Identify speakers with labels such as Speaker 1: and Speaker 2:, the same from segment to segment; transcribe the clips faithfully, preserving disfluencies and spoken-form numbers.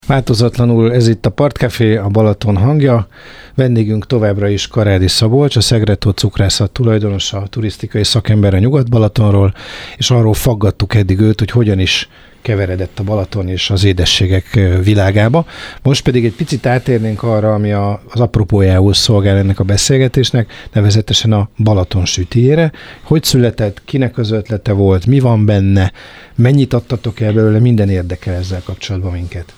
Speaker 1: Változatlanul ez itt a Partcafé, a Balaton hangja. Vendégünk továbbra is Karádi Szabolcs, a Szegretto cukrászat tulajdonosa, a turisztikai szakember a Nyugat-Balatonról, és arról faggattuk eddig őt, hogy hogyan is keveredett a Balaton és az édességek világába. Most pedig egy picit átérnénk arra, ami a, az apropójául szolgál ennek a beszélgetésnek, nevezetesen a Balaton sütiére. Hogy született, kinek az ötlete volt, mi van benne, mennyit adtatok el belőle, minden érdekel ezzel kapcsolatban minket.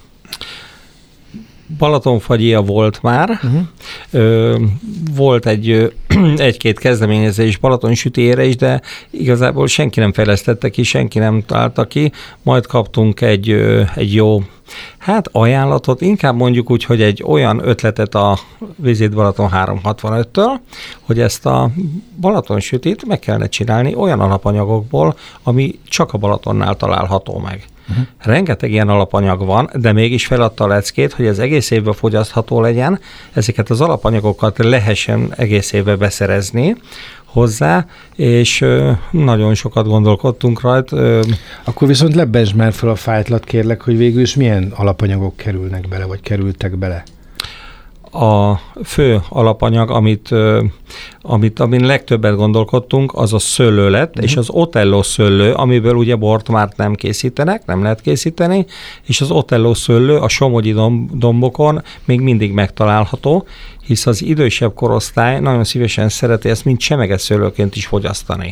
Speaker 2: Balatonfagyia volt már, uh-huh. Ö, volt egy, egy-két kezdeményezés Balaton sütiére is, de igazából senki nem fejlesztette ki, senki nem találta ki, majd kaptunk egy, egy jó hát ajánlatot, inkább mondjuk úgy, hogy egy olyan ötletet a Visit Balaton háromszázhatvanöttől, hogy ezt a Balaton sütit meg kellene csinálni olyan alapanyagokból, ami csak a Balatonnál található meg. Uh-huh. Rengeteg ilyen alapanyag van, de mégis feladta a leckét, hogy ez egész évben fogyasztható legyen, ezeket az alapanyagokat lehessen egész évben beszerezni hozzá, és ö, nagyon sokat gondolkodtunk rajta. Ö,
Speaker 1: Akkor viszont lebbesd már fel a fájtlat, kérlek, hogy végül is milyen alapanyagok kerülnek bele, vagy kerültek bele?
Speaker 2: A fő alapanyag, amit, amit amin legtöbbet gondolkodtunk, az a szőlő lett, uh-huh. és az Otello szőlő, amiből ugye bort már nem készítenek, nem lehet készíteni, és az Otello szőlő a somogyi dombokon még mindig megtalálható, hisz az idősebb korosztály nagyon szívesen szereti ezt mind csemeges szőlőként is fogyasztani.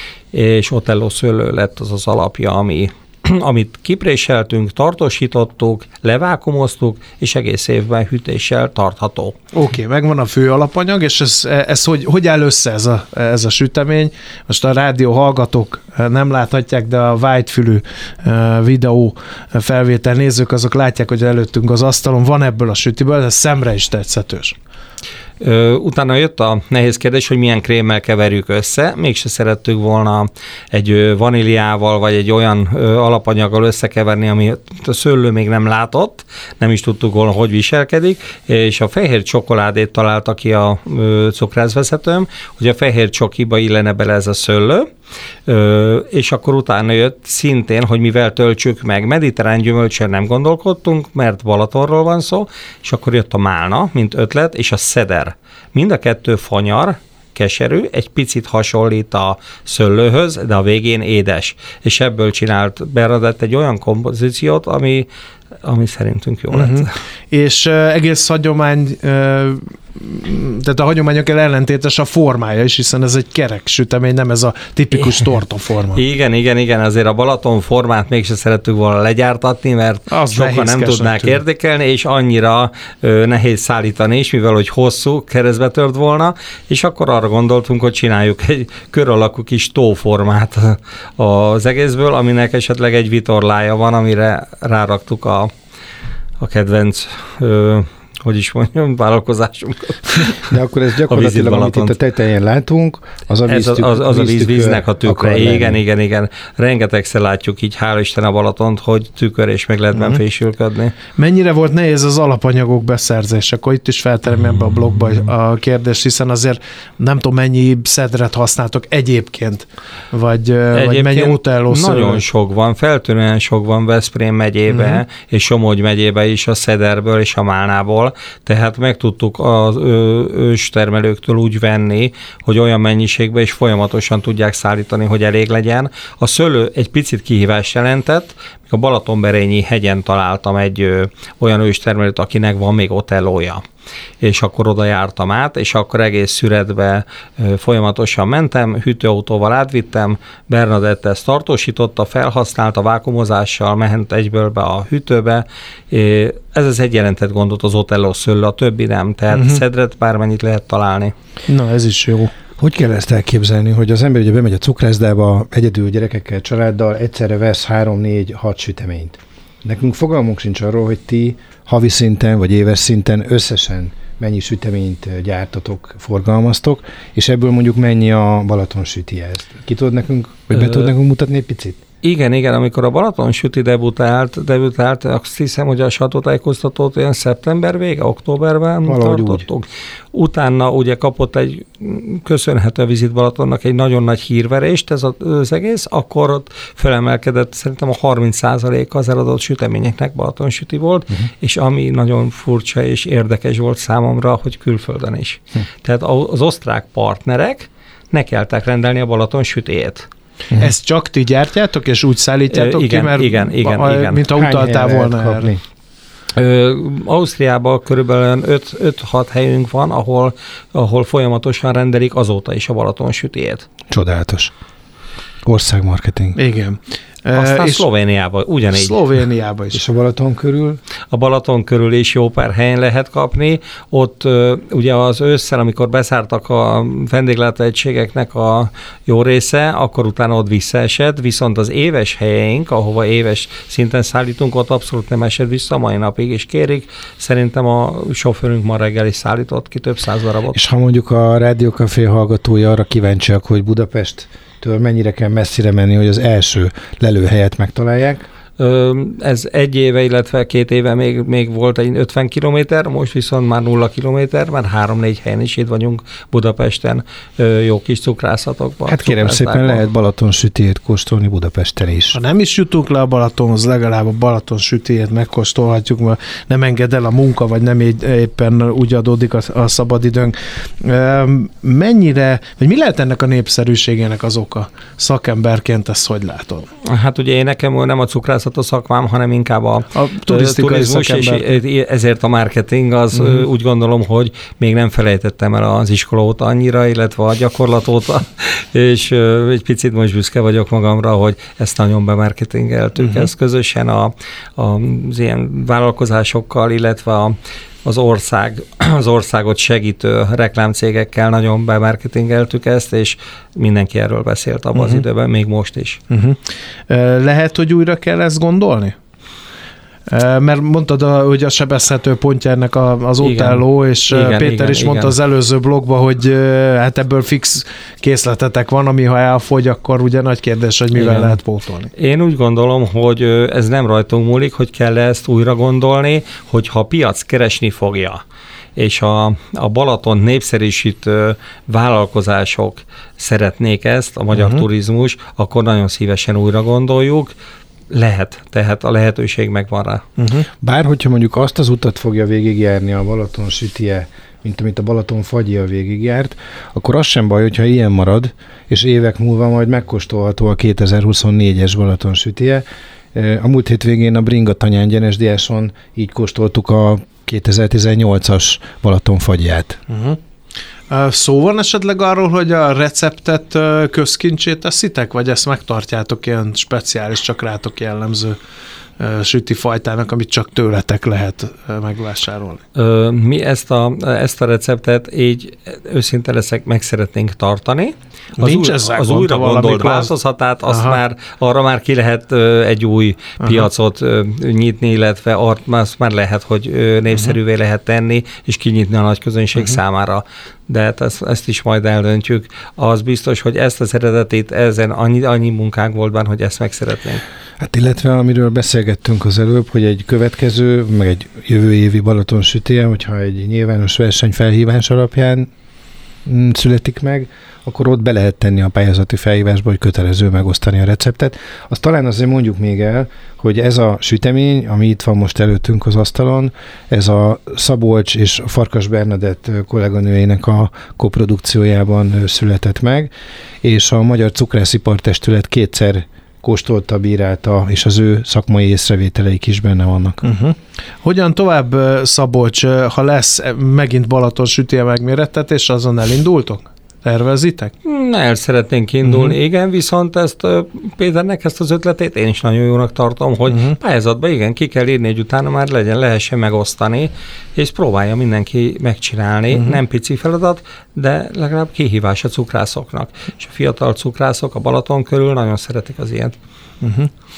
Speaker 2: És Otello szőlő lett az az alapja, ami amit kipréseltünk, tartósítottuk, levákumoztuk, és egész évben hűtéssel tartható.
Speaker 3: Oké, okay, megvan a fő alapanyag, és ez, ez hogy, hogy áll össze ez a, ez a sütemény? Most a rádió hallgatók nem láthatják, de a whitefülű videó felvétel nézők azok látják, hogy előttünk az asztalon van ebből a sütiből, ez szemre is tetszetős.
Speaker 2: Ö, utána jött a nehéz kérdés, hogy milyen krémmel keverjük össze. Mégse szerettük volna egy vaníliával, vagy egy olyan ö, alapanyaggal összekeverni, ami a szőlő még nem látott, nem is tudtuk volna, hogy viselkedik, és a fehér csokoládét találta ki a ö, cukrászvezetőm, hogy a fehér csokiba illene bele ez a szőlő, Ö, és akkor utána jött szintén, hogy mivel töltsük meg. Mediterrán gyümölcsön nem gondolkodtunk, mert Balatonról van szó, és akkor jött a málna, mint ötlet, és a szeder. Mind a kettő fanyar, keserű, egy picit hasonlít a szőlőhöz, de a végén édes. És ebből csinált Bernadett egy olyan kompozíciót, ami, ami szerintünk jó lett. Uh-huh.
Speaker 3: És uh, egész hagyomány, uh, tehát a hagyományokkal ellentétes a formája is, hiszen ez egy kerek sütemény, nem ez a tipikus tortaforma.
Speaker 2: Igen, igen, igen, azért a Balaton formát mégse szerettük volna legyártatni, mert az sokan nem tudnák tűn. érdekelni, és annyira ö, nehéz szállítani is, mivel hogy hosszú, keresztbe tört volna, és akkor arra gondoltunk, hogy csináljuk egy kör alakú kis tóformát az egészből, aminek esetleg egy vitorlája van, amire ráraktuk a, a kedvenc ö, hogy is mondjam, vállalkozásunkat.
Speaker 1: De akkor ez gyakorlatilag, amit itt a tetején látunk, az a víztük,
Speaker 2: az, az, az a víz, víznek a tükre. Igen, igen, igen. Rengetegszer látjuk így, hála Isten a Balatont, hogy tükör és meg lehet benne uh-huh. fésülködni.
Speaker 3: Mennyire volt nehéz az alapanyagok beszerzése? Akkor itt is felterem ebbe a blogba a kérdést, hiszen azért nem tudom, mennyi szedret használtok egyébként, vagy, egyébként vagy mennyi Otello szőlő?
Speaker 2: Nagyon sok van, feltűnően sok van Veszprém megyébe, uh-huh. és Somogy megyébe is a szederből és a málnából. Tehát meg tudtuk az őstermelőktől úgy venni, hogy olyan mennyiségben és folyamatosan tudják szállítani, hogy elég legyen. A szőlő egy picit kihívást jelentett, a Balatonberényi hegyen találtam egy ö, olyan őstermelőt, akinek van még Otellója. És akkor oda jártam át, és akkor egész szüretbe ö, folyamatosan mentem, hűtőautóval átvittem, Bernadett ezt tartósította, felhasználta vákumozással, ment egyből be a hűtőbe. É, ez az egy jelentett gondot az Otello szőlő, a többi nem, tehát uh-huh. szedret bármennyit lehet találni.
Speaker 3: Na, ez is jó.
Speaker 1: Hogy kell ezt elképzelni, hogy az ember ugye bemegy a cukrászdába, egyedül gyerekekkel, családdal, egyszerre vesz három, négy, hat süteményt. Nekünk fogalmunk sincs arról, hogy ti havi szinten vagy éves szinten összesen mennyi süteményt gyártatok, forgalmaztok, és ebből mondjuk mennyi a Balaton sütihez. Ki tudod nekünk, vagy be tudod nekünk mutatni egy picit?
Speaker 2: Igen, igen, amikor a Balaton süti debütált, debütált, azt hiszem, hogy a sajtótájékoztatót olyan szeptember vége, októberben
Speaker 1: valahogy
Speaker 2: tartottuk. Úgy. Utána ugye kapott egy, köszönhető a Visit Balatonnak egy nagyon nagy hírverést ez az egész, akkor ott felemelkedett szerintem a harminc százaléka az eladott süteményeknek Balaton süti volt, uh-huh. és ami nagyon furcsa és érdekes volt számomra, hogy külföldön is. Uh-huh. Tehát az osztrák partnerek nekeltek rendelni a Balaton sütét.
Speaker 3: Uh-huh. Ezt csak ti gyártjátok, és úgy szállítjátok
Speaker 2: igen,
Speaker 3: ki, mert
Speaker 2: igen, igen,
Speaker 3: a,
Speaker 2: igen.
Speaker 3: mint ha utaltál volna erre.
Speaker 2: Ö, Ausztriában körülbelül öt-hat helyünk van, ahol, ahol folyamatosan rendelik azóta is a Balaton sütét.
Speaker 1: Csodálatos. Országmarketing.
Speaker 3: Igen.
Speaker 2: Aztán és Szlovéniában ugyanígy.
Speaker 3: Szlovéniában is.
Speaker 1: És a Balaton körül?
Speaker 2: A Balaton körül is jó pár helyen lehet kapni. Ott ugye az ősszel, amikor bezártak a vendéglátóegységeknek a jó része, akkor utána ott visszaesett, viszont az éves helyeink, ahova éves szinten szállítunk, ott abszolút nem esett vissza a mai napig, és kérik. Szerintem a sofőrünk ma reggel is szállított ki több száz darabot.
Speaker 1: És ha mondjuk a Rádió Café hallgatói arra kíváncsiak, hogy Budapest től mennyire kell messzire menni, hogy az első lelőhelyet megtalálják?
Speaker 2: Ez egy éve, illetve két éve még, még volt egy ötven kilométer, most viszont már nulla kilométer, már három-négy helyen is itt vagyunk Budapesten, jó kis cukrászatokban.
Speaker 1: Hát kérem szépen, lehet Balaton sütiét kóstolni Budapesten is.
Speaker 3: Ha nem is jutunk le a Balatonhoz, legalább a Balaton sütiét megkóstolhatjuk, mert nem enged el a munka, vagy nem éppen úgy adódik a, a szabadidőnk. Mennyire, vagy mi lehet ennek a népszerűségének az oka? Szakemberként ezt hogy látod?
Speaker 2: Hát ugye én nekem nem a cukrászat a szakmám, hanem inkább a,
Speaker 3: a
Speaker 2: turizmus, és ezért a marketing az mm. úgy gondolom, hogy még nem felejtettem el az iskola óta annyira, illetve a gyakorlat óta, és egy picit most büszke vagyok magamra, hogy ezt nagyon bemarketingeltük, mm-hmm. ezt közösen a, a, az ilyen vállalkozásokkal, illetve a az ország, az országot segítő reklámcégekkel nagyon bemarketingeltük ezt, és mindenki erről beszélt abban uh-huh. az időben, még most is.
Speaker 3: Uh-huh. Lehet, hogy újra kell ezt gondolni? Mert mondtad, hogy a sebezhető pontja ennek az Otello, és igen, Péter igen, is mondta igen. az előző blogban, hogy hát ebből fix készletetek van, ami ha elfogy, akkor ugye nagy kérdés, hogy mivel igen. lehet pótolni.
Speaker 2: Én úgy gondolom, hogy ez nem rajtunk múlik, hogy kell ezt újra gondolni, hogyha a piac keresni fogja, és a, a Balaton népszerűsítő vállalkozások szeretnék ezt, a magyar uh-huh. turizmus, akkor nagyon szívesen újra gondoljuk. Lehet, tehát a lehetőség megvan rá.
Speaker 1: Uh-huh. Bár hogyha mondjuk azt az utat fogja végigjárni a Balaton sütije, mint amit a Balaton fagyja végigjárt, akkor az sem baj, hogyha ilyen marad, és évek múlva majd megkóstolható a kétezer-huszonnégyes Balaton sütije. A múlt hétvégén a Bringa Tanyán Gyenesdiáson így kóstoltuk a kétezer-tizennyolcas Balaton fagyját. Uh-huh.
Speaker 3: Szó van esetleg arról, hogy a receptet közkincsét teszitek, vagy ezt megtartjátok ilyen speciális, csak rátok jellemző süti fajtának, amit csak tőletek lehet megvásárolni?
Speaker 2: Mi ezt a, ezt a receptet így őszinte leszek, meg szeretnénk tartani. Az,
Speaker 3: Nincs
Speaker 2: új, az újra gondolt változatát, azt már, arra már ki lehet egy új Aha. piacot nyitni, illetve azt már lehet, hogy népszerűvé uh-huh. lehet tenni, és kinyitni a nagy közönség uh-huh. számára. De hát ezt, ezt is majd eldöntjük. Az biztos, hogy ezt az eredetét, ezen annyi, annyi munkánk volt benne, hogy ezt meg szeretnénk.
Speaker 1: Hát illetve amiről beszélgettünk az előbb, hogy egy következő, meg egy jövő évi Balaton sütije, hogyha egy nyilvános verseny felhívás alapján születik meg, akkor ott be lehet tenni a pályázati felhívásba, hogy kötelező megosztani a receptet. Azt talán azért mondjuk még el, hogy ez a sütemény, ami itt van most előttünk az asztalon, ez a Szabolcs és Farkas Bernadett kolléganőjének a koprodukciójában született meg, és a Magyar Cukrászipartestület kétszer kóstolta, bírálta, és az ő szakmai észrevételeik is benne vannak.
Speaker 3: Uh-huh. Hogyan tovább, Szabolcs, ha lesz megint Balaton sütije megmérettetés, azon elindultok? Tervezitek?
Speaker 2: El szeretnénk indulni, uh-huh. igen, viszont ezt Péternek ezt az ötletét én is nagyon jónak tartom, hogy uh-huh. pályázatban igen, ki kell írni, hogy utána már legyen, lehessen megosztani, és próbálja mindenki megcsinálni. Uh-huh. Nem pici feladat, de legalább kihívás a cukrászoknak. És a fiatal cukrászok a Balaton körül nagyon szeretik az ilyet.
Speaker 3: Uh-huh.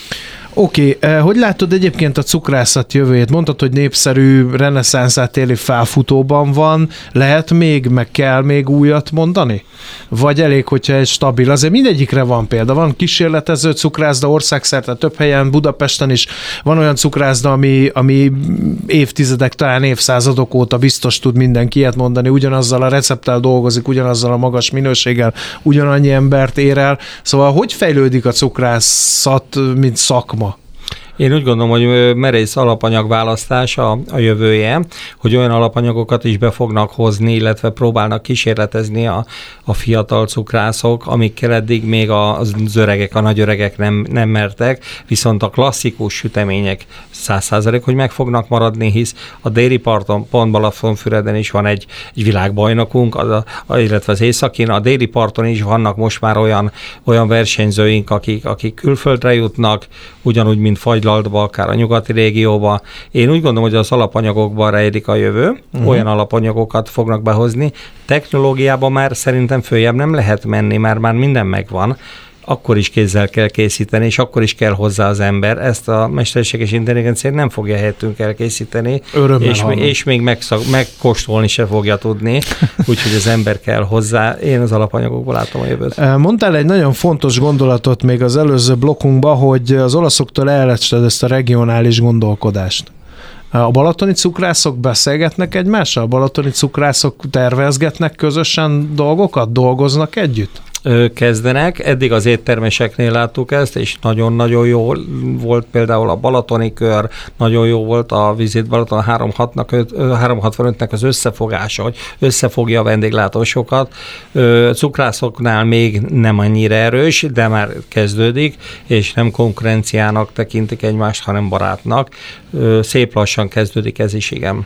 Speaker 3: Oké, okay. Hogy látod egyébként a cukrászat jövőjét? Mondtad, hogy népszerű, reneszánszát éli felfutóban van. Lehet még, meg kell még újat mondani? Vagy elég, hogyha egy stabil? Azért mindegyikre van példa. Van kísérletező cukrászda országszerte, több helyen, Budapesten is van olyan cukrászda, ami, ami évtizedek, talán évszázadok óta biztos tud mindenki ilyet mondani, ugyanazzal a recepttel dolgozik, ugyanazzal a magas minőséggel, ugyanannyi embert ér el. Szóval hogy fejlődik a cukrászat, mint szakma?
Speaker 2: Én úgy gondolom, hogy merész alapanyagválasztás a, a jövője, hogy olyan alapanyagokat is be fognak hozni, illetve próbálnak kísérletezni a, a fiatal cukrászok, amikkel eddig még az öregek, a nagy öregek nem, nem mertek, viszont a klasszikus sütemények száz százalék, hogy meg fognak maradni, hisz a déli parton, pont Balatonfüreden is van egy, egy világbajnokunk, a, a, illetve az északin, a déli parton is vannak most már olyan, olyan versenyzőink, akik, akik külföldre jutnak, ugyanúgy, mint Fagylaltba, akár a nyugati régióba. Én úgy gondolom, hogy az alapanyagokban rejlik a jövő, uh-huh. olyan alapanyagokat fognak behozni. Technológiában már szerintem följebb nem lehet menni, mert már minden megvan. Akkor is kézzel kell készíteni, és akkor is kell hozzá az ember. Ezt a mesterséges intelligenciát nem fogja helyettünk elkészíteni, és, és még megszag, megkóstolni se fogja tudni, úgyhogy az ember kell hozzá. Én az alapanyagokból látom a jövőt.
Speaker 3: Mondtál egy nagyon fontos gondolatot még az előző blokkunkban, hogy az olaszoktól ellected ezt a regionális gondolkodást. A balatoni cukrászok beszélgetnek egymással? A balatoni cukrászok tervezgetnek közösen dolgokat? Dolgoznak együtt?
Speaker 2: Kezdenek. Eddig az éttermeseknél láttuk ezt, és nagyon-nagyon jó volt például a balatoni kör, nagyon jó volt a Visit Balaton háromszázhatvanötnek az összefogása, hogy összefogja a vendéglátósokat. Cukrászoknál még nem annyira erős, de már kezdődik, és nem konkurenciának tekintik egymást, hanem barátnak. Szép lassan kezdődik ez is, igen.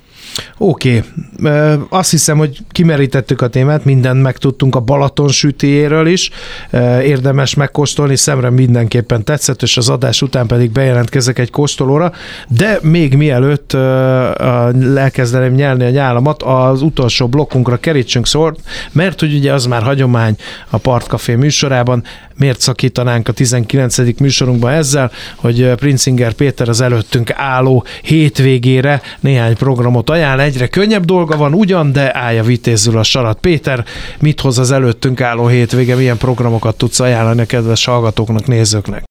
Speaker 3: Oké, okay. Azt hiszem, hogy kimerítettük a témát, mindent megtudtunk a Balaton sütiéről is, érdemes megkóstolni, szemre mindenképpen tetszett, és az adás után pedig bejelentkezek egy kóstolóra, de még mielőtt elkezdeném nyelni a nyálamat, az utolsó blokkunkra kerítsünk szót, mert hogy ugye az már hagyomány a Partcafé műsorában, miért szakítanánk a tizenkilencedik műsorunkban ezzel, hogy Princinger Péter az előttünk álló hétvégére néhány programot ajánl. Egyre könnyebb dolga van ugyan, de állja vitézül a sarat. Péter, mit hoz az előttünk álló hétvége, milyen programokat tudsz ajánlani a kedves hallgatóknak, nézőknek?